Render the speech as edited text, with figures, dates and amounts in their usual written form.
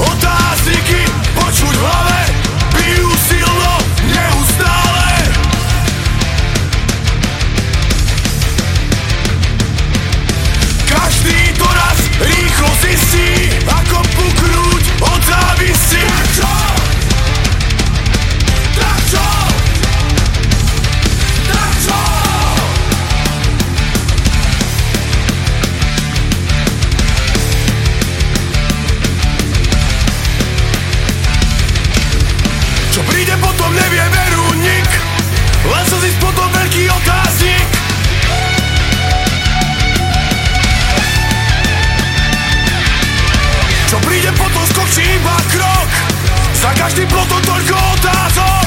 Otázniky počuť v hlave, bijú silno, neustále. Každý to raz rýchlo zistí, ako puknúť od závisti. Tak čo? Čo príde potom, nevie veru nik, len sa zísť potom veľký otáznik. Čo príde potom, skočí iba krok, za každým plotom toľko otázok.